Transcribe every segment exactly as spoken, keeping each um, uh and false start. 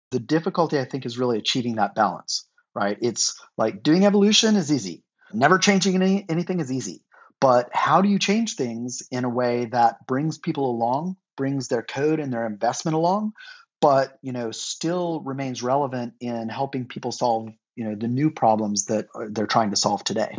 The difficulty, I think, is really achieving that balance, right? It's like doing evolution is easy. Never changing any, anything is easy. But how do you change things in a way that brings people along, brings their code and their investment along, but you know, still remains relevant in helping people solve, you know, the new problems that they're trying to solve today?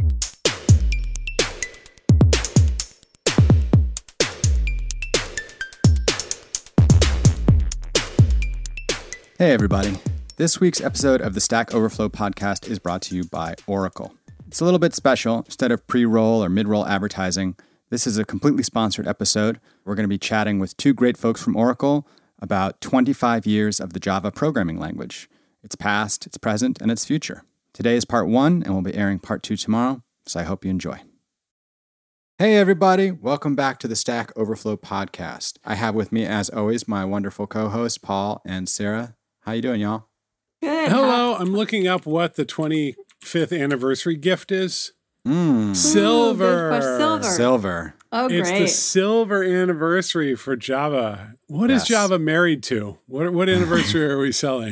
Hey everybody. This week's episode of the Stack Overflow podcast is brought to you by Oracle. It's a little bit special. Instead of pre-roll or mid-roll advertising, this is a completely sponsored episode. We're going to be chatting with two great folks from Oracle about twenty-five years of the Java programming language, its past, its present, and its future. Today is part one, and we'll be airing part two tomorrow, so I hope you enjoy. Hey everybody, welcome back to the Stack Overflow podcast. I have with me, as always, my wonderful co-hosts, Paul and Sarah. How you doing, y'all? Good. Hello, I'm looking up what the twenty-fifth anniversary gift is. Mm. Silver. Ooh, silver. Silver. Oh, great. It's the silver anniversary for Java. What Yes. is Java married to? What what anniversary are we selling?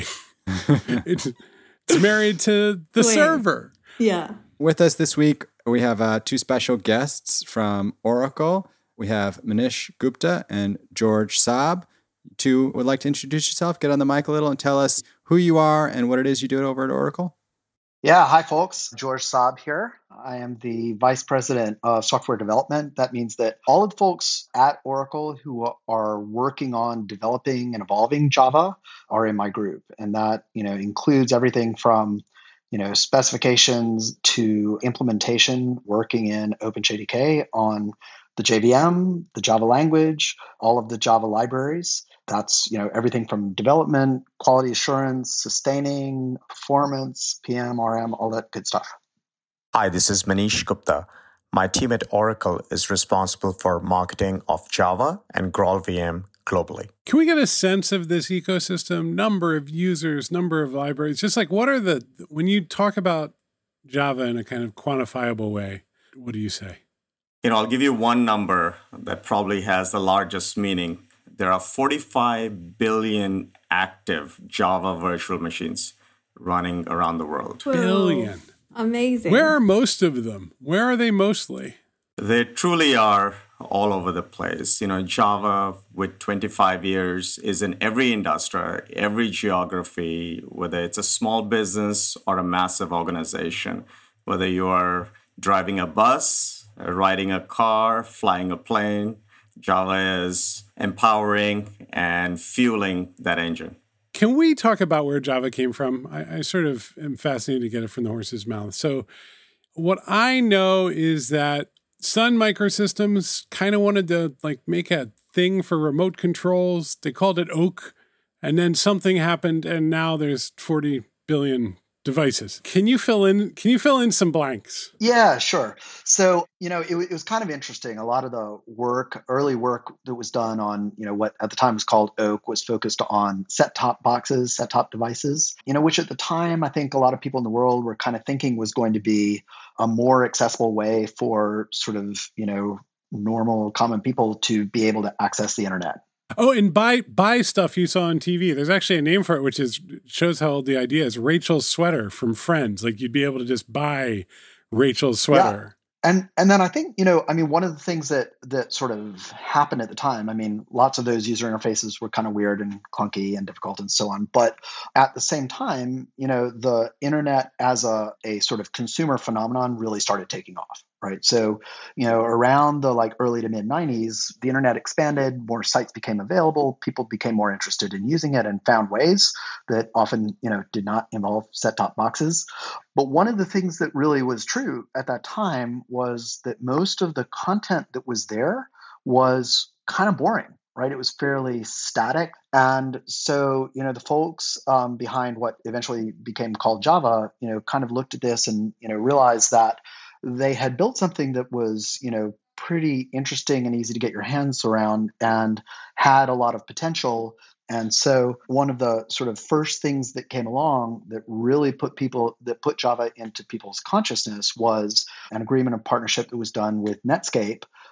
it's, it's married to the Wait. server. Yeah. With us this week, we have uh, two special guests from Oracle. We have Manish Gupta and George Saab. Two would like to introduce yourself, get on the mic a little, and tell us who you are and what it is you do over at Oracle. Yeah, hi folks. George Saab here. I am the Vice President of Software Development. That means that all of the folks at Oracle who are working on developing and evolving Java are in my group. And that, you know, includes everything from, you know, specifications to implementation, working in OpenJDK on the J V M, the Java language, all of the Java libraries. That's, you know, everything from development, quality assurance, sustaining, performance, P M, R M, all that good stuff. Hi, this is Manish Gupta. My team at Oracle is responsible for marketing of Java and GraalVM globally. Can we get a sense of this ecosystem, number of users, number of libraries? Just like what are the, when you talk about Java in a kind of quantifiable way, what do you say? You know, I'll give you one number that probably has the largest meaning. There are forty-five billion active Java virtual machines running around the world. Whoa. Billion. Amazing. Where are most of them? Where are they mostly? They truly are all over the place. You know, Java with twenty-five years is in every industry, every geography, whether it's a small business or a massive organization, whether you are driving a bus, riding a car, flying a plane, Java is empowering and fueling that engine. Can we talk about where Java came from? I, I sort of am fascinated to get it from the horse's mouth. So what I know is that Sun Microsystems kind of wanted to like make a thing for remote controls. They called it Oak, and then something happened, and now there's forty billion devices. Can you fill in? Can you fill in some blanks? Yeah, sure. So, you know, it, it was kind of interesting. A lot of the work, early work that was done on, you know, what at the time was called Oak was focused on set-top boxes, set-top devices, you know, which at the time, I think a lot of people in the world were kind of thinking was going to be a more accessible way for sort of, you know, normal, common people to be able to access the internet. Oh, and buy buy stuff you saw on T V. There's actually a name for it, which is shows how old the idea is. Rachel's sweater from Friends. Like you'd be able to just buy Rachel's sweater. Yeah. And and then I think, you know, I mean, one of the things that that sort of happened at the time, I mean, lots of those user interfaces were kind of weird and clunky and difficult and so on. But at the same time, you know, the internet as a, a sort of consumer phenomenon really started taking off. Right. So, you know, around the like early to mid nineties, the internet expanded, more sites became available, people became more interested in using it and found ways that often, you know, did not involve set-top boxes. But one of the things that really was true at that time was that most of the content that was there was kind of boring. Right. It was fairly static. And so, you know, the folks um, behind what eventually became called Java, you know, kind of looked at this and, you know, realized that they had built something that was, you know, pretty interesting and easy to get your hands around and had a lot of potential. And so one of the sort of first things that came along that really put people, that put Java into people's consciousness was an agreement of partnership that was done with Netscape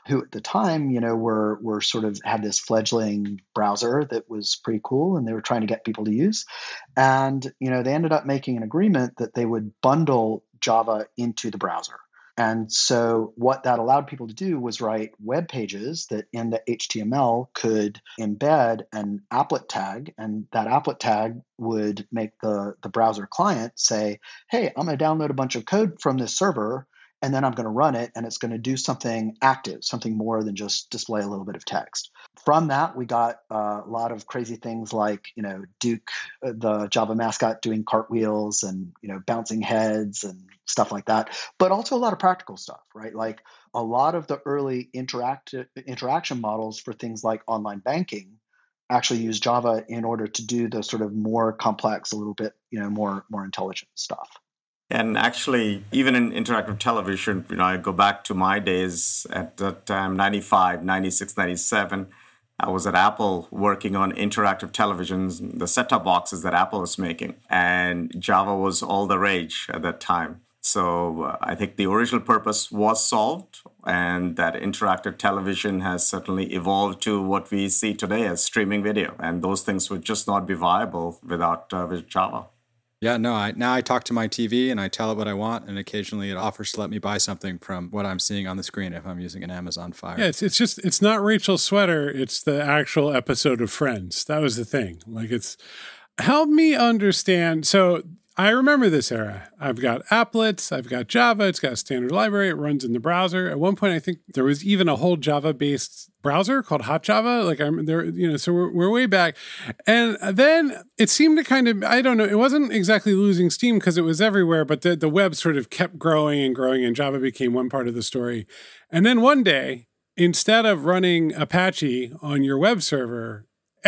who at the time, you know, were were sort of had this fledgling browser that was pretty cool, and they were trying to get people to use. And, you know, they ended up making an agreement that they would bundle Java into the browser. And so what that allowed people to do was write web pages that in the H T M L could embed an applet tag, and that applet tag would make the, the browser client say, hey, I'm going to download a bunch of code from this server, and then I'm going to run it, and it's going to do something active, something more than just display a little bit of text. From that, we got uh, a lot of crazy things like, you know, Duke, the Java mascot, doing cartwheels and, you know, bouncing heads and stuff like that, but also a lot of practical stuff, right? Like a lot of the early interact interaction models for things like online banking actually use Java in order to do the sort of more complex, a little bit, you know, more more intelligent stuff. And actually, even in interactive television, you know, I go back to my days at that time, ninety-five, ninety-six, ninety-seven. I was at Apple working on interactive televisions, the set-top boxes that Apple was making. And Java was all the rage at that time. So uh, I think the original purpose was solved, and that interactive television has certainly evolved to what we see today as streaming video. And those things would just not be viable without uh, with Java. Yeah, no, I, now I talk to my T V and I tell it what I want, and occasionally it offers to let me buy something from what I'm seeing on the screen if I'm using an Amazon Fire. Yeah, it's, it's just, it's not Rachel Sweater, it's the actual episode of Friends. That was the thing. Like it's, help me understand. So I remember this era. I've got applets, I've got Java, it's got a standard library, it runs in the browser. At one point, I think there was even a whole Java-based browser called HotJava. Like I'm there, you know, so we're, we're way back. And then it seemed to kind of, I don't know, it wasn't exactly losing steam because it was everywhere, but the, the web sort of kept growing and growing, and Java became one part of the story. And then one day, instead of running Apache on your web server,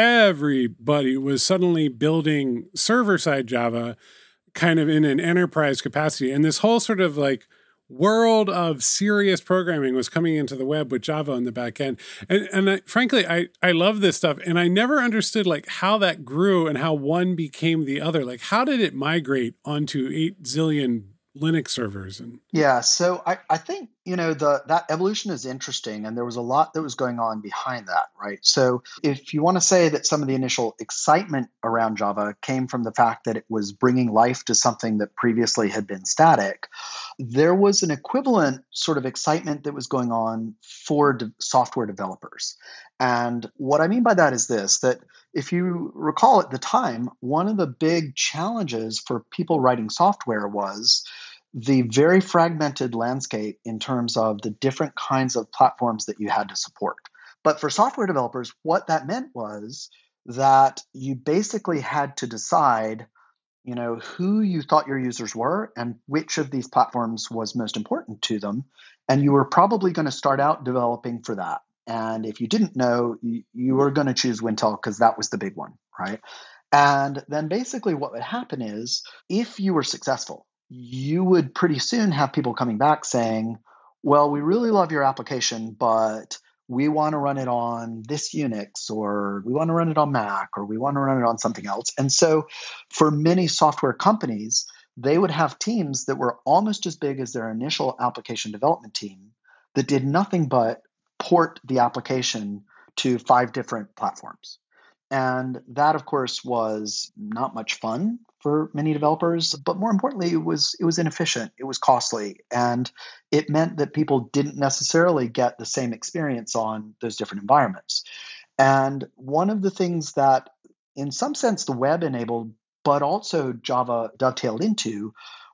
everybody was suddenly building server-side Java kind of in an enterprise capacity. And this whole sort of like world of serious programming was coming into the web with Java on the back end. And, and I, frankly, I, I love this stuff. And I never understood like how that grew and how one became the other. Like, how did it migrate onto eight zillion Linux servers? And yeah, so I, I think, you know, the that evolution is interesting, and there was a lot that was going on behind that, right? So if you want to say that some of the initial excitement around Java came from the fact that it was bringing life to something that previously had been static, there was an equivalent sort of excitement that was going on for de- software developers. And what I mean by that is this, that if you recall at the time, one of the big challenges for people writing software was the very fragmented landscape in terms of the different kinds of platforms that you had to support. But for software developers, what that meant was that you basically had to decide, you know, who you thought your users were and which of these platforms was most important to them. And you were probably going to start out developing for that. And if you didn't know, you, you were going to choose Wintel because that was the big one, right? And then basically what would happen is if you were successful, you would pretty soon have people coming back saying, well, we really love your application, but we want to run it on this Unix, or we want to run it on Mac, or we want to run it on something else. And so for many software companies, they would have teams that were almost as big as their initial application development team that did nothing but port the application to five different platforms. And that, of course, was not much fun for many developers, but more importantly, it was it was inefficient, it was costly, and it meant that people didn't necessarily get the same experience on those different environments. And one of the things that, in some sense, the web enabled, but also Java dovetailed into,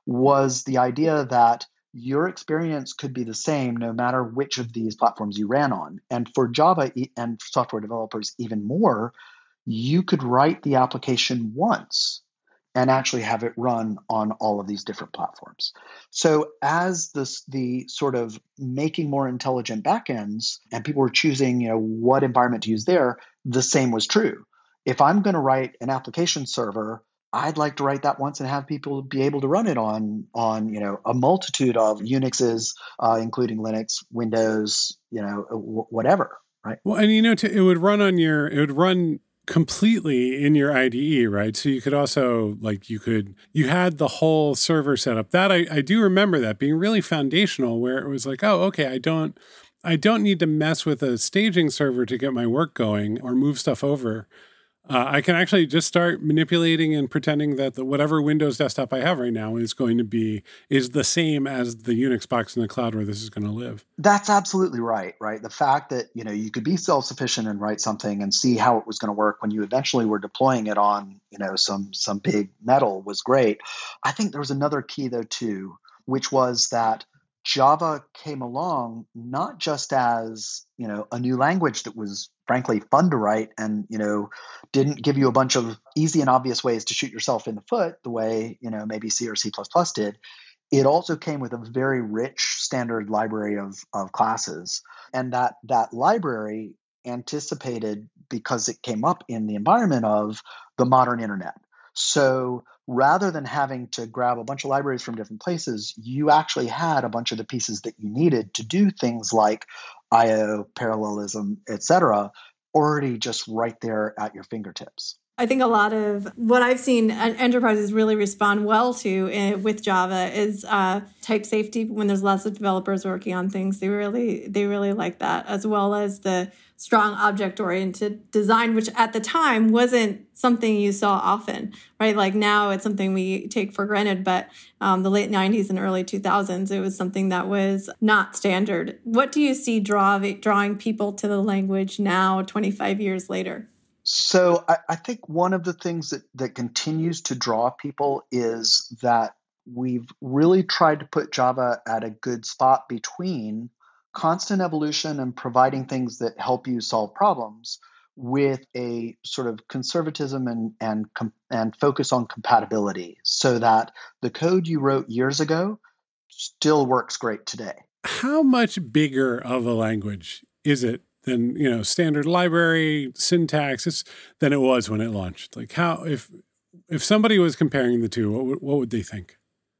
was the idea that your experience could be the same no matter which of these platforms you ran on. And for Java and software developers even more, you could write the application once and actually have it run on all of these different platforms. So as this, the sort of making more intelligent backends and people were choosing, you know, what environment to use there, the same was true. If I'm going to write an application server, I'd like to write that once and have people be able to run it on, on you know, a multitude of Unixes, uh, including Linux, Windows, you know, w- whatever, right? Well, and you know, to, it would run on your, it would run completely in your I D E, right? So you could also, like, you could, you had the whole server set up. That I, I do remember that being really foundational, where it was like, oh, okay, I don't, I don't need to mess with a staging server to get my work going or move stuff over. Uh, I can actually just start manipulating and pretending that the, whatever Windows desktop I have right now is going to be, is the same as the Unix box in the cloud where this is going to live. That's absolutely right, right? The fact that, you know, you could be self-sufficient and write something and see how it was going to work when you eventually were deploying it on, you know, some some big metal was great. I think there was another key though too, which was that Java came along not just as, you know, a new language that was frankly fun to write and, you know, didn't give you a bunch of easy and obvious ways to shoot yourself in the foot the way, you know, maybe C or C plus plus did. It also came with a very rich standard library of, of classes. And that that library anticipated, because it came up in the environment of the modern internet. So rather than having to grab a bunch of libraries from different places, you actually had a bunch of the pieces that you needed to do things like I O, parallelism, et cetera, already just right there at your fingertips. I think a lot of what I've seen enterprises really respond well to with Java is uh, type safety. When there's lots of developers working on things, they really they really like that, as well as the strong object-oriented design, which at the time wasn't something you saw often, right? Like now it's something we take for granted, but um, the late nineties and early two thousands, it was something that was not standard. What do you see draw, drawing people to the language now, twenty-five years later? So I, I think one of the things that, that continues to draw people is that we've really tried to put Java at a good spot between constant evolution and providing things that help you solve problems with a sort of conservatism and and and focus on compatibility so that the code you wrote years ago still works great today. How much bigger of a language is it than, you know, standard library syntax it's, than it was when it launched? Like how, if if somebody was comparing the two, what, what would they think?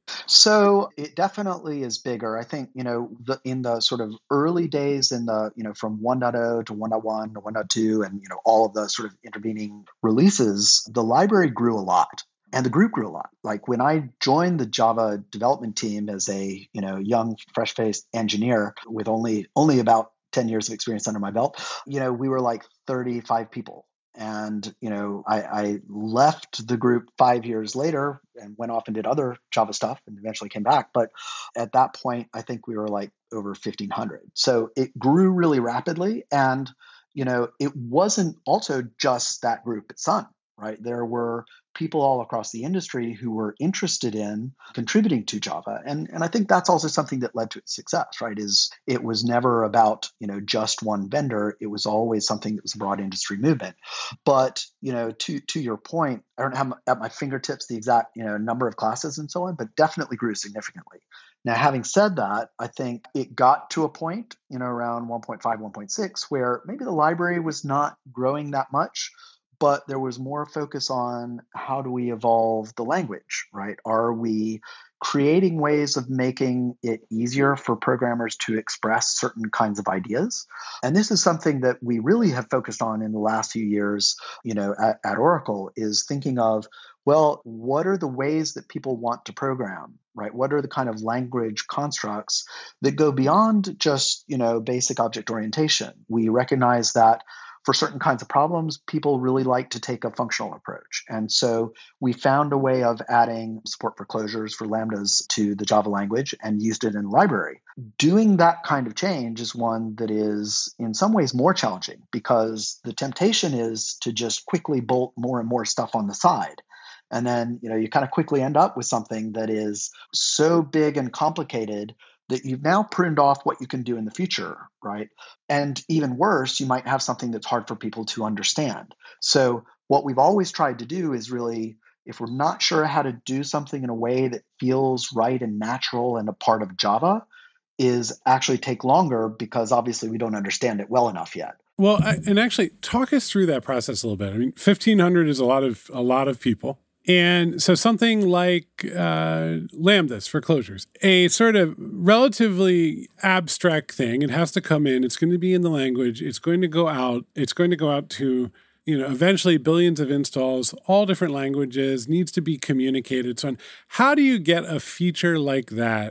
So it definitely is bigger. I think, you know, the, in the sort of early days in the, you know, from one point oh to one point one to one point two and, you know, all of the sort of intervening releases, the library grew a lot and the group grew a lot. Like when I joined the Java development team as a, you know, young, fresh-faced engineer with only only about ten years of experience under my belt, you know, we were like thirty-five people. And, you know, I, I left the group five years later and went off and did other Java stuff and eventually came back. But at that point, I think we were like over fifteen hundred. So it grew really rapidly. And, you know, it wasn't also just that group at Sun, right? There were people all across the industry who were interested in contributing to Java. And, and I think that's also something that led to its success, right? Is it was never about, you know, just one vendor. It was always something that was a broad industry movement. But, you know, to to your point, I don't have at my fingertips the exact, you know, number of classes and so on, but definitely grew significantly. Now, having said that, I think it got to a point, you know, around one point five, one point six, where maybe the library was not growing that much, but there was more focus on how do we evolve the language, right? Are we creating ways of making it easier for programmers to express certain kinds of ideas? And this is something that we really have focused on in the last few years, you know, at, at Oracle, is thinking of, well, what are the ways that people want to program, right? What are the kind of language constructs that go beyond just, you know, basic object orientation? We recognize that for certain kinds of problems, people really like to take a functional approach. And so we found a way of adding support for closures for lambdas to the Java language and used it in the library. Doing that kind of change is one that is in some ways more challenging because the temptation is to just quickly bolt more and more stuff on the side. And then, you know, you kind of quickly end up with something that is so big and complicated that you've now pruned off what you can do in the future, right? And even worse, you might have something that's hard for people to understand. So what we've always tried to do is really, if we're not sure how to do something in a way that feels right and natural and a part of Java, is actually take longer because obviously we don't understand it well enough yet. Well, I, and actually talk us through that process a little bit. I mean, fifteen hundred is a lot of a lot of people. And so something like uh, lambdas for closures, a sort of relatively abstract thing, it has to come in, it's going to be in the language, it's going to go out, it's going to go out to, you know, eventually billions of installs, all different languages, needs to be communicated. So on. How do you get a feature like that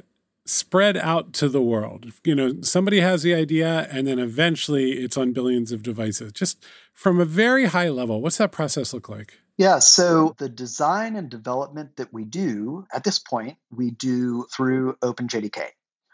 spread out to the world? You know, somebody has the idea and then eventually it's on billions of devices. Just from a very high level, what's that process look like? Yeah, so the design and development that we do at this point, we do through OpenJDK.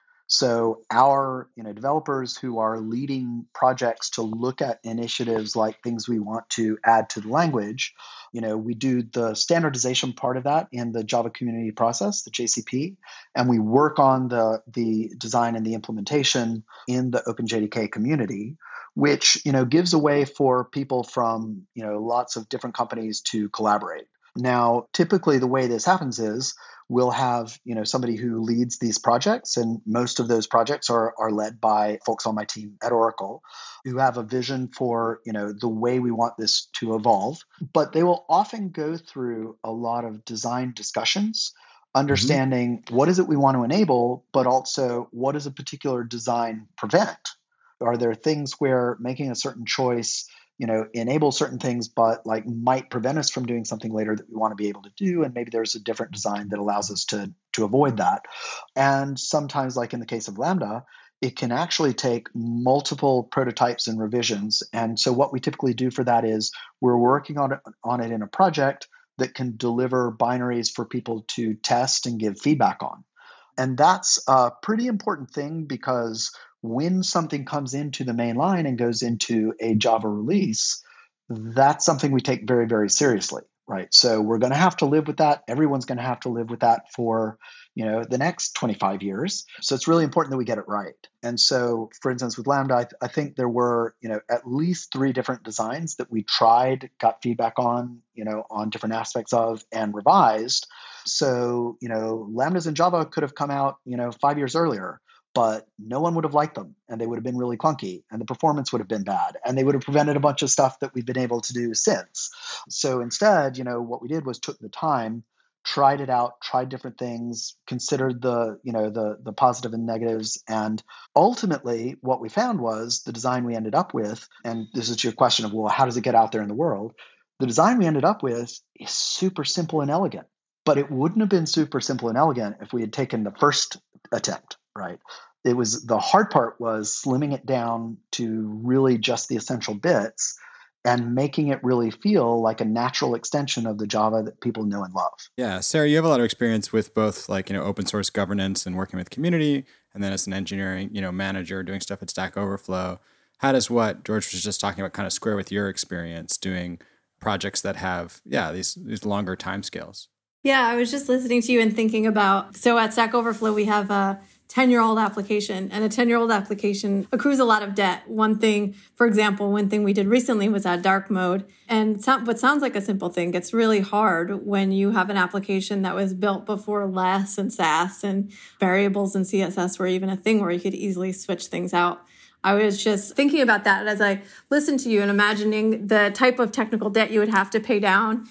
So our you know, developers who are leading projects to look at initiatives like things we want to add to the language, you know, we do the standardization part of that in the Java community process, the J C P, and we work on the, the design and the implementation in the OpenJDK community, which you know gives a way for people from you know lots of different companies to collaborate. Now, typically the way this happens is we'll have you know somebody who leads these projects, and most of those projects are, are led by folks on my team at Oracle who have a vision for you know the way we want this to evolve. But they will often go through a lot of design discussions, understanding mm-hmm. what is it we want to enable, but also what does a particular design prevent? Are there things where making a certain choice you know, enable certain things, but like might prevent us from doing something later that we want to be able to do. And maybe there's a different design that allows us to, to avoid that. And sometimes, like in the case of Lambda, it can actually take multiple prototypes and revisions. And so what we typically do for that is we're working on it, on it in a project that can deliver binaries for people to test and give feedback on. And that's a pretty important thing because when something comes into the main line and goes into a Java release, that's something we take very, very seriously, right? So we're going to have to live with that. Everyone's going to have to live with that for, you know, the next twenty-five years. So it's really important that we get it right. And so, for instance, with Lambda, I, th- I think there were, you know, at least three different designs that we tried, got feedback on, you know, on different aspects of and revised. So, you know, Lambdas in Java could have come out, you know, five years earlier, but no one would have liked them and they would have been really clunky and the performance would have been bad and they would have prevented a bunch of stuff that we've been able to do since. So instead, you know, what we did was took the time, tried it out, tried different things, considered the, you know, the, the positive and negatives. And ultimately what we found was the design we ended up with, and this is your question of, well, how does it get out there in the world? The design we ended up with is super simple and elegant, but it wouldn't have been super simple and elegant if we had taken the first attempt. Right. It was the hard part was slimming it down to really just the essential bits and making it really feel like a natural extension of the Java that people know and love. Yeah. Sarah, you have a lot of experience with both like, you know, open source governance and working with community, and then as an engineering, you know, manager doing stuff at Stack Overflow. How does what George was just talking about kind of square with your experience doing projects that have, yeah, these, these longer timescales? Yeah, I was just listening to you and thinking about, so at Stack Overflow, we have a ten-year-old application, and a ten-year-old application accrues a lot of debt. One thing, for example, one thing we did recently was add dark mode. And so, what sounds like a simple thing gets really hard when you have an application that was built before Less and Sass and variables and C S S were even a thing where you could easily switch things out. I was just thinking about that as I listened to you and imagining the type of technical debt you would have to pay down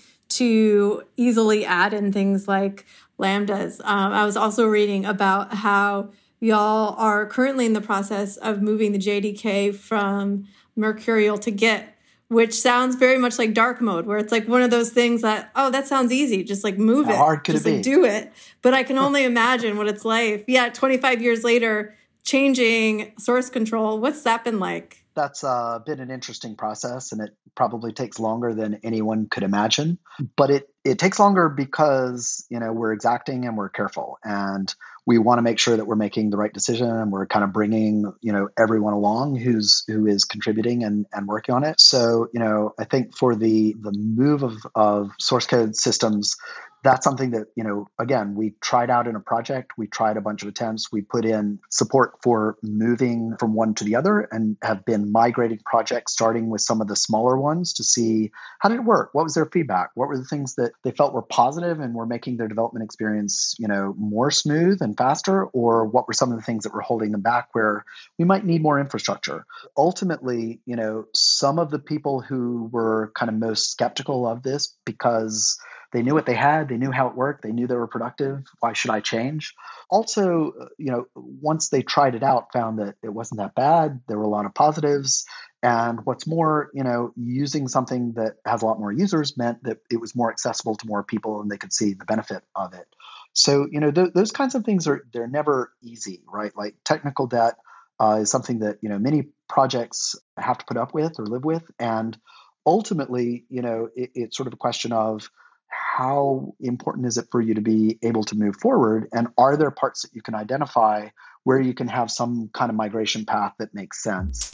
to easily add in things like Lambdas. Um, I was also reading about how y'all are currently in the process of moving the J D K from Mercurial to Git, which sounds very much like dark mode, where it's like one of those things that, oh, that sounds easy. Just like move How it. hard could just it be? Like do it. But I can only imagine what it's like. Yeah, twenty-five years later, changing source control. What's that been like? That's uh, been an interesting process, and it probably takes longer than anyone could imagine. But it it takes longer because you know we're exacting and we're careful, and we want to make sure that we're making the right decision, and we're kind of bringing you know everyone along who's who is contributing and, and working on it. So you know I think for the the move of of source code systems, that's something that, you know, again, we tried out in a project. We tried a bunch of attempts. We put in support for moving from one to the other and have been migrating projects, starting with some of the smaller ones to see how did it work? What was their feedback? What were the things that they felt were positive and were making their development experience, you know, more smooth and faster? Or what were some of the things that were holding them back where we might need more infrastructure? Ultimately, you know, some of the people who were kind of most skeptical of this because they knew what they had, they knew how it worked, they knew they were productive. Why should I change? Also, you know, once they tried it out, found that it wasn't that bad. There were a lot of positives. And what's more, you know, using something that has a lot more users meant that it was more accessible to more people and they could see the benefit of it. So, you know, th- those kinds of things are, they're never easy, right? Like technical debt uh, is something that, you know, many projects have to put up with or live with. And ultimately, you know, it, it's sort of a question of how important is it for you to be able to move forward? And are there parts that you can identify where you can have some kind of migration path that makes sense?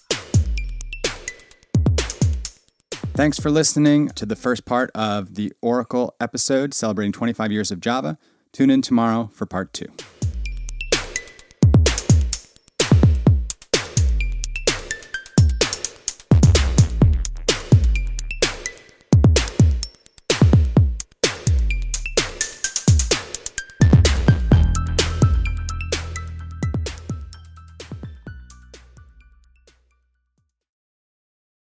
Thanks for listening to the first part of the Oracle episode celebrating twenty-five years of Java. Tune in tomorrow for part two.